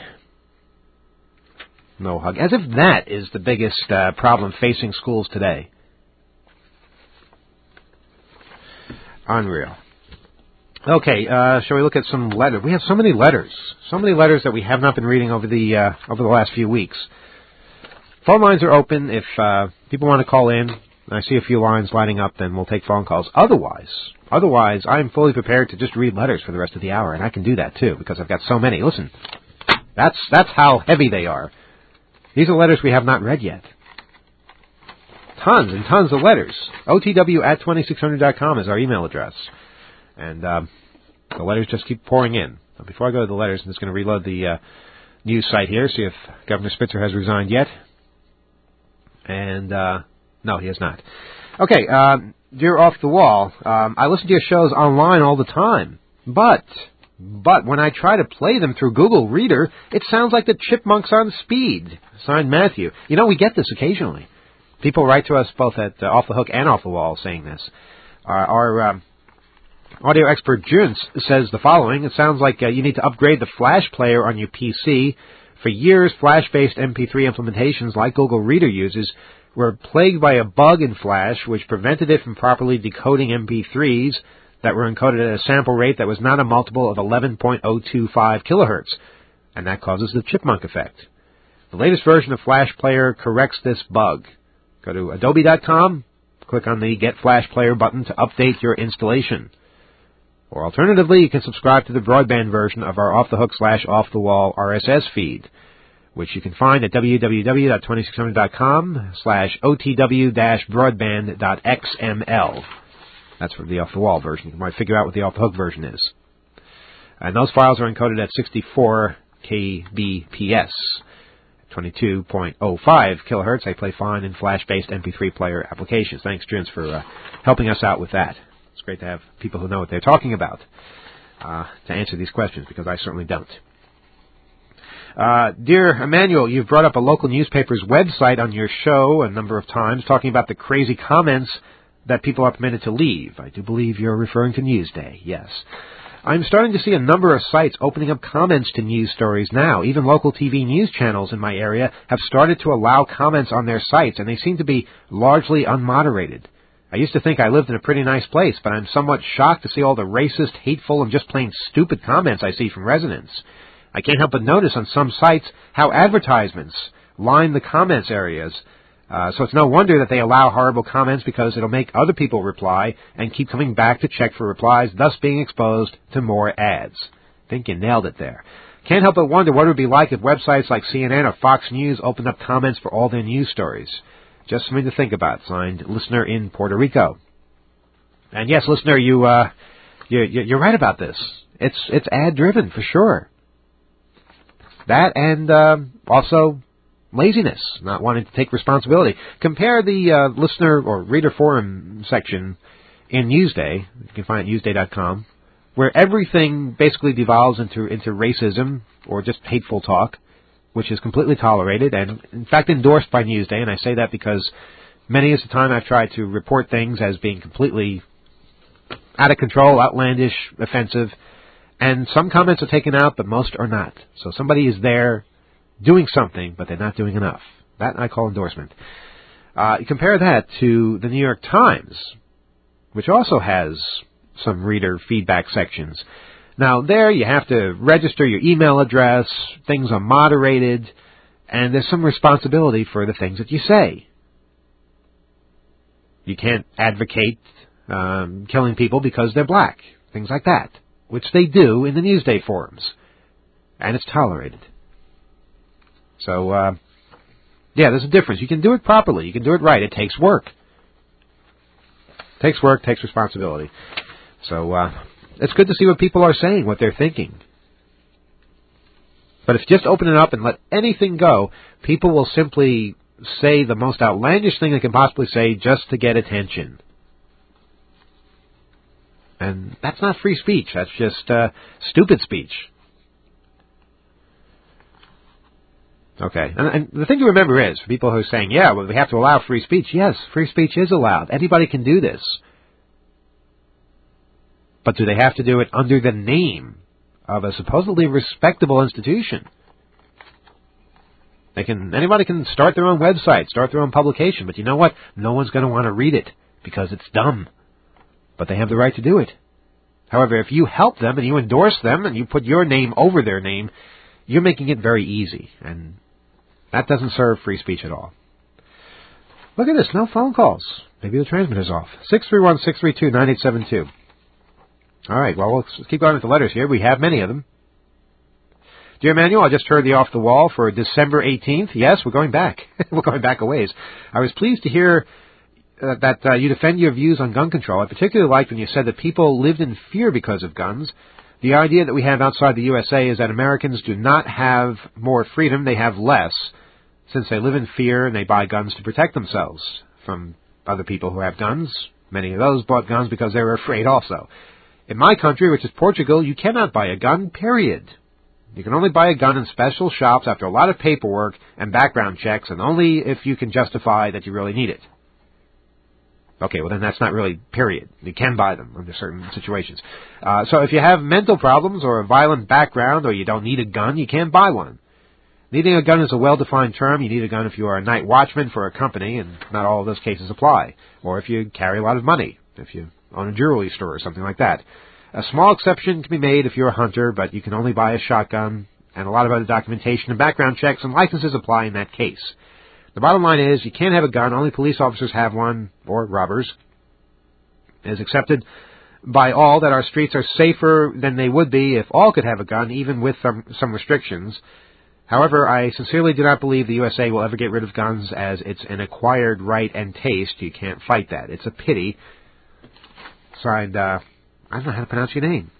No hug. As if that is the biggest uh, problem facing schools today. Unreal. Okay, uh, shall we look at some letters? We have so many letters. So many letters that we have not been reading over the uh, over the last few weeks. Phone lines are open. If uh, people want to call in, I see a few lines lining up, then we'll take phone calls. Otherwise, otherwise, I'm fully prepared to just read letters for the rest of the hour, and I can do that, too, because I've got so many. Listen, that's that's how heavy they are. These are letters we have not read yet. Tons and tons of letters. O T W at twenty-six hundred dot com is our email address. And um, the letters just keep pouring in. Now, before I go to the letters, I'm just going to reload the uh, news site here, see if Governor Spitzer has resigned yet. And, uh, no, he has not. Okay, uh, dear Off the Wall, um, I listen to your shows online all the time. But, but when I try to play them through Google Reader, it sounds like the chipmunks on speed. Signed, Matthew. You know, we get this occasionally. People write to us both at uh, Off the Hook and Off the Wall saying this. Uh, our... Um, Audio expert Junes says the following. It sounds like uh, you need to upgrade the Flash player on your P C. For years, Flash-based M P three implementations like Google Reader uses were plagued by a bug in Flash which prevented it from properly decoding M P threes that were encoded at a sample rate that was not a multiple of eleven point zero two five kilohertz, and that causes the chipmunk effect. The latest version of Flash Player corrects this bug. Go to adobe dot com, click on the Get Flash Player button to update your installation. Or alternatively, you can subscribe to the broadband version of our off-the-hook slash off-the-wall R S S feed, which you can find at w w w dot twenty-six hundred dot com slash o t w dash broadband dot x m l. That's for the off-the-wall version. You might figure out what the off-the-hook version is. And those files are encoded at sixty-four k b p s, twenty-two point zero five kilohertz. They play fine in Flash-based M P three player applications. Thanks, Junes, for uh, helping us out with that. It's great to have people who know what they're talking about uh, to answer these questions, because I certainly don't. Uh, dear Emmanuel, you've brought up a local newspaper's website on your show a number of times, talking about the crazy comments that people are permitted to leave. I do believe you're referring to Newsday, yes. I'm starting to see a number of sites opening up comments to news stories now. Even local T V news channels in my area have started to allow comments on their sites, and they seem to be largely unmoderated. I used to think I lived in a pretty nice place, but I'm somewhat shocked to see all the racist, hateful, and just plain stupid comments I see from residents. I can't help but notice on some sites how advertisements line the comments areas, uh, so it's no wonder that they allow horrible comments, because it'll make other people reply and keep coming back to check for replies, thus being exposed to more ads. I think you nailed it there. Can't help but wonder what it would be like if websites like C N N or Fox News opened up comments for all their news stories. Just something to think about. Signed, listener in Puerto Rico. And yes, listener, you, uh, you, you're right about this. It's, it's ad-driven for sure. That and uh, also laziness, not wanting to take responsibility. Compare the uh, listener or reader forum section in Newsday, you can find it at newsday dot com, where everything basically devolves into, into racism or just hateful talk, which is completely tolerated and, in fact, endorsed by Newsday. And I say that because many of the time I've tried to report things as being completely out of control, outlandish, offensive, and some comments are taken out, but most are not. So somebody is there doing something, but they're not doing enough. That I call endorsement. Uh, you compare that to the New York Times, which also has some reader feedback sections. Now, there you have to register your email address, things are moderated, and there's some responsibility for the things that you say. You can't advocate um, killing people because they're black, things like that, which they do in the Newsday forums, and it's tolerated. So, uh, yeah, there's a difference. You can do it properly. You can do it right. It takes work. It takes work, takes responsibility. So, uh, it's good to see what people are saying, what they're thinking. But if you just open it up and let anything go, people will simply say the most outlandish thing they can possibly say just to get attention. And that's not free speech. That's just uh, stupid speech. Okay. And, and the thing to remember is, for people who are saying, yeah, well, we have to allow free speech. Yes, free speech is allowed. Anybody can do this. But do they have to do it under the name of a supposedly respectable institution? They can. Anybody can start their own website, start their own publication, but you know what? No one's going to want to read it because it's dumb. But they have the right to do it. However, if you help them and you endorse them and you put your name over their name, you're making it very easy, and that doesn't serve free speech at all. Look at this, no phone calls. Maybe the transmitter's off. six three one, six three two, nine eight seven two. All right, well, let's keep going with the letters here. We have many of them. Dear Emmanuel, I just heard the Off the Wall for December eighteenth. Yes, we're going back. We're going back a ways. I was pleased to hear uh, that uh, you defend your views on gun control. I particularly liked when you said that people lived in fear because of guns. The idea that we have outside the U S A is that Americans do not have more freedom, they have less, since they live in fear and they buy guns to protect themselves from other people who have guns. Many of those bought guns because they were afraid also. In my country, which is Portugal, you cannot buy a gun, period. You can only buy a gun in special shops after a lot of paperwork and background checks, and only if you can justify that you really need it. Okay, well then that's not really period. You can buy them under certain situations. Uh, so if you have mental problems or a violent background or you don't need a gun, you can't buy one. Needing a gun is a well-defined term. You need a gun if you are a night watchman for a company, and not all of those cases apply. Or if you carry a lot of money, if you own a jewelry store or something like that. A small exception can be made if you're a hunter, but you can only buy a shotgun, and a lot of other documentation and background checks and licenses apply in that case. The bottom line is, you can't have a gun, only police officers have one, or robbers. It is accepted by all that our streets are safer than they would be if all could have a gun, even with some, some restrictions. However, I sincerely do not believe the U S A will ever get rid of guns, as it's an acquired right and taste. You can't fight that. It's a pity. Signed, uh, I don't know how to pronounce your name.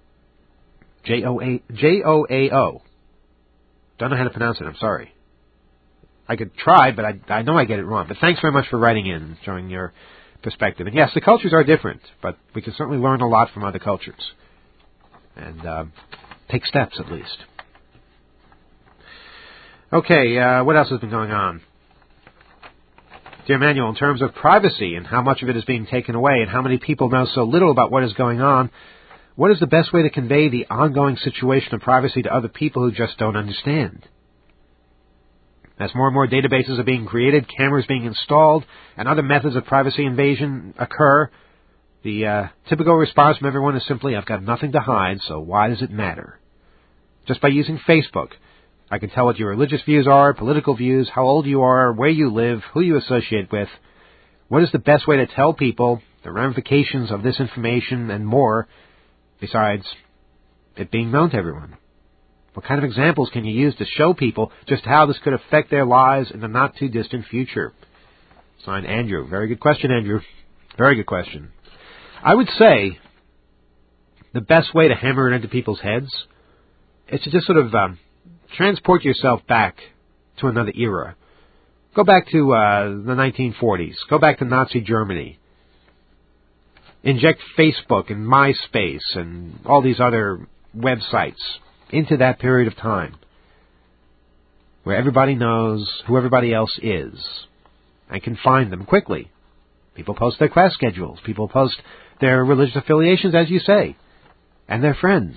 J O A J O A O. Don't know how to pronounce it, I'm sorry. I could try, but I, I know I get it wrong. But thanks very much for writing in, showing your perspective. And yes, the cultures are different, but we can certainly learn a lot from other cultures. And uh, take steps, at least. Okay, uh, what else has been going on? Dear Emmanuel, in terms of privacy and how much of it is being taken away and how many people know so little about what is going on, what is the best way to convey the ongoing situation of privacy to other people who just don't understand? As more and more databases are being created, cameras being installed, and other methods of privacy invasion occur, the uh, typical response from everyone is simply, I've got nothing to hide, so why does it matter? Just by using Facebook, I can tell what your religious views are, political views, how old you are, where you live, who you associate with. What is the best way to tell people the ramifications of this information and more, besides it being known to everyone? What kind of examples can you use to show people just how this could affect their lives in the not-too-distant future? Signed, Andrew. Very good question, Andrew. Very good question. I would say the best way to hammer it into people's heads is to just sort of um, transport yourself back to another era. Go back to uh, the nineteen forties. Go back to Nazi Germany. Inject Facebook and MySpace and all these other websites into that period of time where everybody knows who everybody else is and can find them quickly. People post their class schedules. People post their religious affiliations, as you say, and their friends.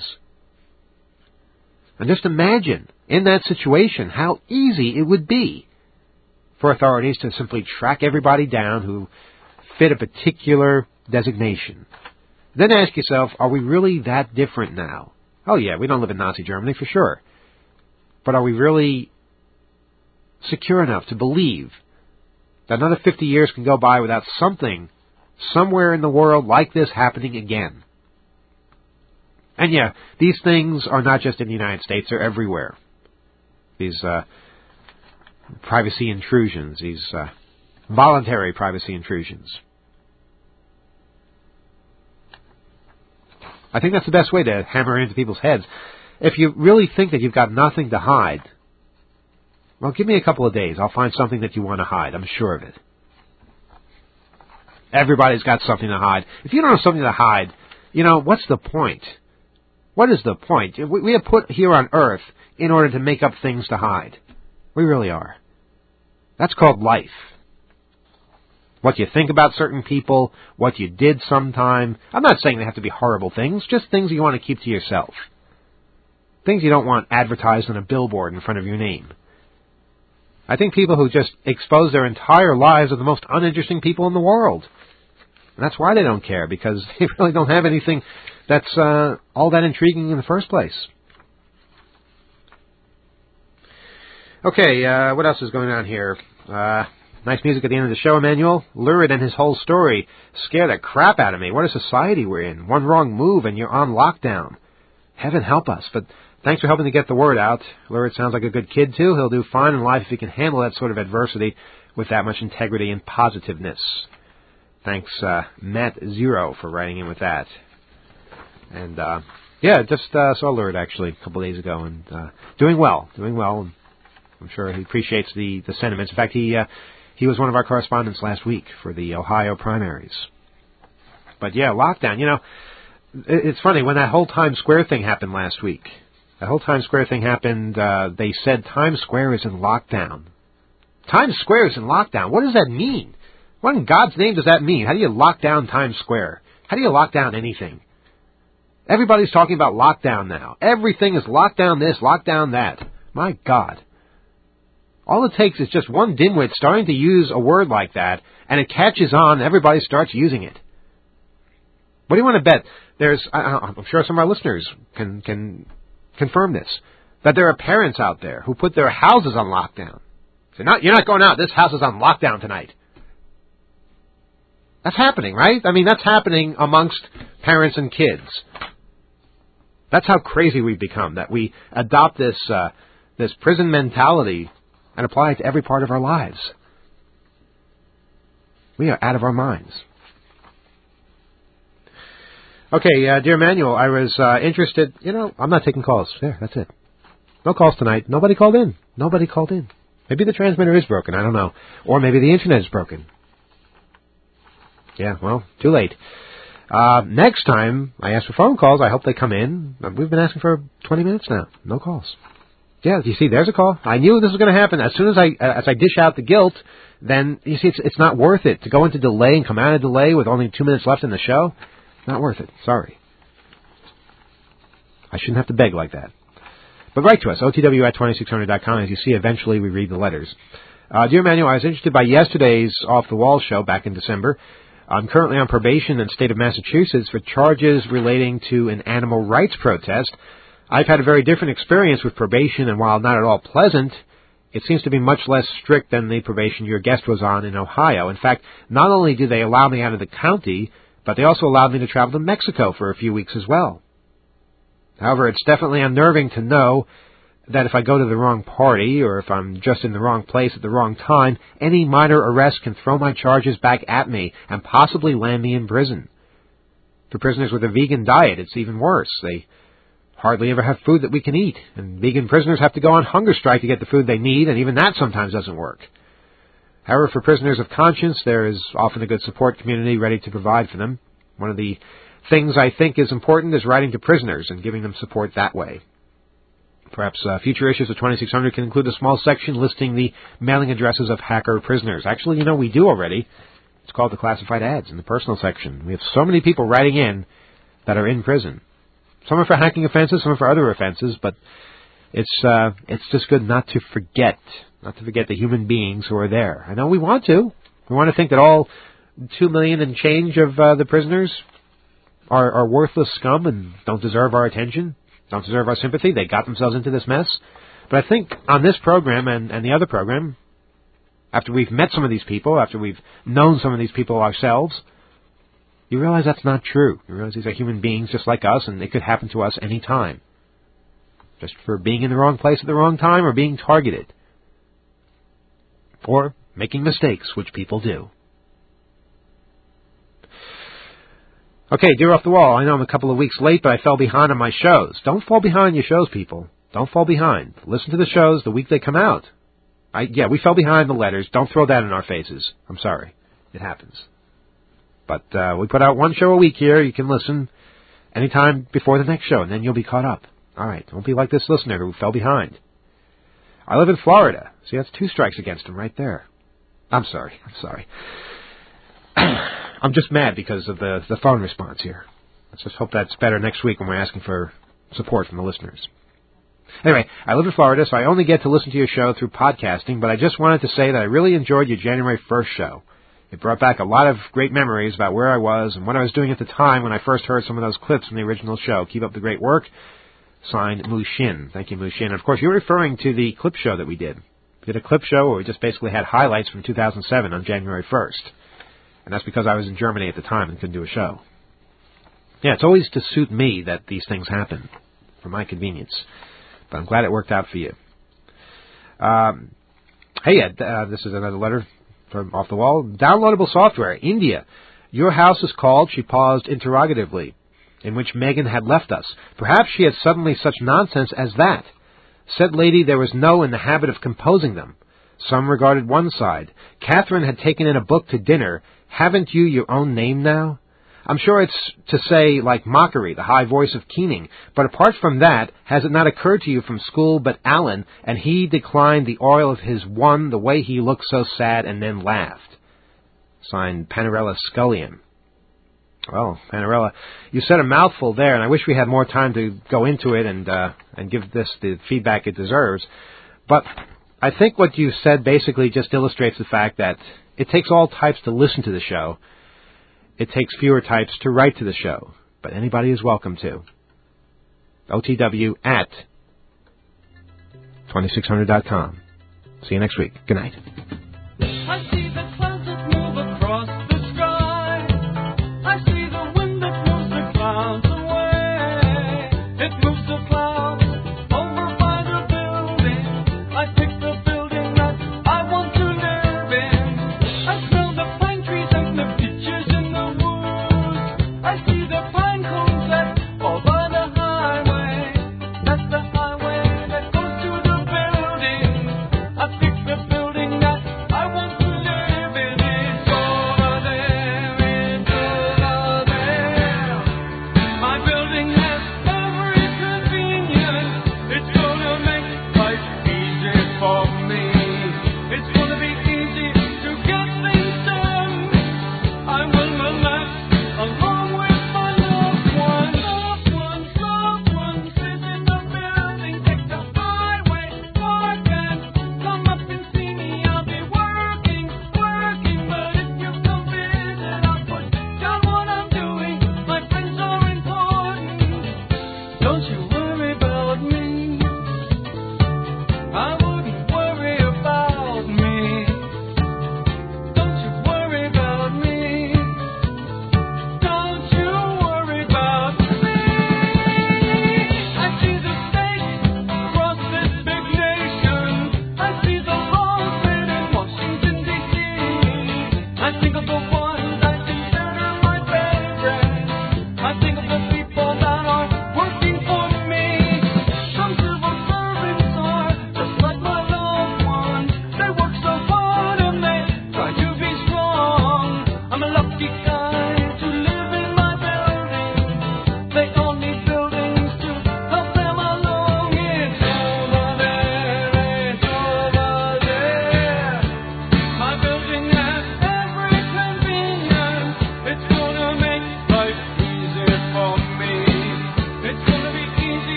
And just imagine, in that situation, how easy it would be for authorities to simply track everybody down who fit a particular designation. Then ask yourself, are we really that different now? Oh yeah, we don't live in Nazi Germany for sure. But are we really secure enough to believe that another fifty years can go by without something somewhere in the world like this happening again? And yeah, these things are not just in the United States, they're everywhere. These uh, privacy intrusions, these uh, voluntary privacy intrusions. I think that's the best way to hammer it into people's heads. If you really think that you've got nothing to hide, well, give me a couple of days. I'll find something that you want to hide. I'm sure of it. Everybody's got something to hide. If you don't have something to hide, you know, what's the point? What is the point? We are put here on Earth in order to make up things to hide. We really are. That's called life. What you think about certain people, what you did sometime. I'm not saying they have to be horrible things, just things you want to keep to yourself. Things you don't want advertised on a billboard in front of your name. I think people who just expose their entire lives are the most uninteresting people in the world. And that's why they don't care, because they really don't have anything that's uh, all that intriguing in the first place. Okay, uh, what else is going on here? Uh, nice music at the end of the show, Emmanuel. Lurid and his whole story scared the crap out of me. What a society we're in. One wrong move and you're on lockdown. Heaven help us. But thanks for helping to get the word out. Lurid sounds like a good kid, too. He'll do fine in life if he can handle that sort of adversity with that much integrity and positiveness. Thanks, uh, Matt Zero, for writing in with that. And, uh, yeah, just uh, saw Lurid, actually, a couple of days ago, and uh, doing well, doing well. I'm sure he appreciates the, the sentiments. In fact, he uh, he was one of our correspondents last week for the Ohio primaries. But, yeah, lockdown. You know, it's funny, when that whole Times Square thing happened last week, that whole Times Square thing happened, uh, they said Times Square is in lockdown. Times Square is in lockdown. What does that mean? What in God's name does that mean? How do you lock down Times Square? How do you lock down anything? Everybody's talking about lockdown now. Everything is lockdown this, lockdown that. My God. All it takes is just one dimwit starting to use a word like that, and it catches on, and everybody starts using it. What do you want to bet? There's, I'm sure some of our listeners can can confirm this, that there are parents out there who put their houses on lockdown. Say, "No, you're not going out. This house is on lockdown tonight." That's happening, right? I mean, that's happening amongst parents and kids. That's how crazy we've become, that we adopt this uh, this prison mentality and apply it to every part of our lives. We are out of our minds. Okay, uh, dear Emmanuel, I was uh, interested, you know, I'm not taking calls. There, that's it. No calls tonight. Nobody called in. Nobody called in. Maybe the transmitter is broken, I don't know. Or maybe the internet is broken. Yeah, well, too late. Uh, next time I ask for phone calls, I hope they come in. We've been asking for twenty minutes now. No calls. Yeah, you see, there's a call. I knew this was going to happen. As soon as I uh, as I dish out the guilt, then, you see, it's, it's not worth it to go into delay and come out of delay with only two minutes left in the show. Not worth it. Sorry. I shouldn't have to beg like that. But write to us, O T W at twenty-six hundred dot com. As you see, eventually we read the letters. Uh, dear Emmanuel, I was interested by yesterday's Off the Wall show back in December. I'm currently on probation in the state of Massachusetts for charges relating to an animal rights protest. I've had a very different experience with probation, and while not at all pleasant, it seems to be much less strict than the probation your guest was on in Ohio. In fact, not only do they allow me out of the county, but they also allowed me to travel to Mexico for a few weeks as well. However, it's definitely unnerving to know that if I go to the wrong party, or if I'm just in the wrong place at the wrong time, any minor arrest can throw my charges back at me and possibly land me in prison. For prisoners with a vegan diet, it's even worse. They hardly ever have food that we can eat, and vegan prisoners have to go on hunger strike to get the food they need, and even that sometimes doesn't work. However, for prisoners of conscience, there is often a good support community ready to provide for them. One of the things I think is important is writing to prisoners and giving them support that way. Perhaps uh, future issues of twenty-six hundred can include a small section listing the mailing addresses of hacker prisoners. Actually, you know, we do already. It's called the classified ads in the personal section. We have so many people writing in that are in prison. Some are for hacking offenses, some are for other offenses, but it's uh, it's just good not to forget, not to forget the human beings who are there. I know we want to. We want to think that all two million and change of uh, the prisoners are, are worthless scum and don't deserve our attention, don't deserve our sympathy. They got themselves into this mess. But I think on this program and, and the other program, after we've met some of these people, after we've known some of these people ourselves, you realize that's not true. You realize these are human beings just like us, and it could happen to us any time. Just for being in the wrong place at the wrong time or being targeted. Or making mistakes, which people do. Okay, Dear Off the Wall, I know I'm a couple of weeks late, but I fell behind on my shows. Don't fall behind on your shows, people. Don't fall behind. Listen to the shows the week they come out. I, yeah, we fell behind the letters. Don't throw that in our faces. I'm sorry. It happens. But uh, we put out one show a week here. You can listen anytime before the next show, and then you'll be caught up. All right, don't be like this listener who fell behind. I live in Florida. See, that's two strikes against him right there. I'm sorry. I'm sorry. I'm just mad because of the, the phone response here. Let's just hope that's better next week when we're asking for support from the listeners. Anyway, I live in Florida, so I only get to listen to your show through podcasting, but I just wanted to say that I really enjoyed your January first show. It brought back a lot of great memories about where I was and what I was doing at the time when I first heard some of those clips from the original show. Keep up the great work. Signed, Mushin. Thank you, Mushin. And of course, you're referring to the clip show that we did. We did a clip show where we just basically had highlights from two thousand seven on January first. And that's because I was in Germany at the time and couldn't do a show. Yeah, it's always to suit me that these things happen, for my convenience. But I'm glad it worked out for you. Um, hey, Ed, uh, this is another letter from Off the Wall. Downloadable software, India. Your house is called, she paused interrogatively, in which Megan had left us. Perhaps she had suddenly such nonsense as that. Said lady there was no in the habit of composing them. Some regarded one side. Catherine had taken in a book to dinner. Haven't you your own name now? I'm sure it's to say like mockery, the high voice of Keening. But apart from that, has it not occurred to you from school but Alan, and he declined the oil of his one, the way he looked so sad and then laughed? Signed, Panarella Scullion. Well, Panarella, you said a mouthful there, and I wish we had more time to go into it and uh, and give this the feedback it deserves. But I think what you said basically just illustrates the fact that it takes all types to listen to the show. It takes fewer types to write to the show, but anybody is welcome to. O T W at twenty-six hundred dot com. See you next week. Good night. I see the clouds that move across the sky. I see the wind that moves the clouds away. It moves the clouds over by the building. I pick the building that I want to live in. I smell the pine trees and the beeches in the woods. I see the pine cones that fall by the highway. That's the highway that goes to the building. I pick the building that I want to live in. It's over there, it's over there. My building has every convenience. It's gonna make life easy for me. It's gonna be easy to get things done. I will relax along with my loved ones. Loved ones, loved ones, visit the building. Take the highway, park and come up and see me. I'll be working, working, but if you come visit, I'll put down what I'm doing. My friends are important. Don't you worry about me. I wouldn't worry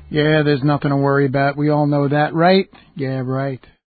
Yeah, there's nothing to worry about. We all know that, right? Yeah, right.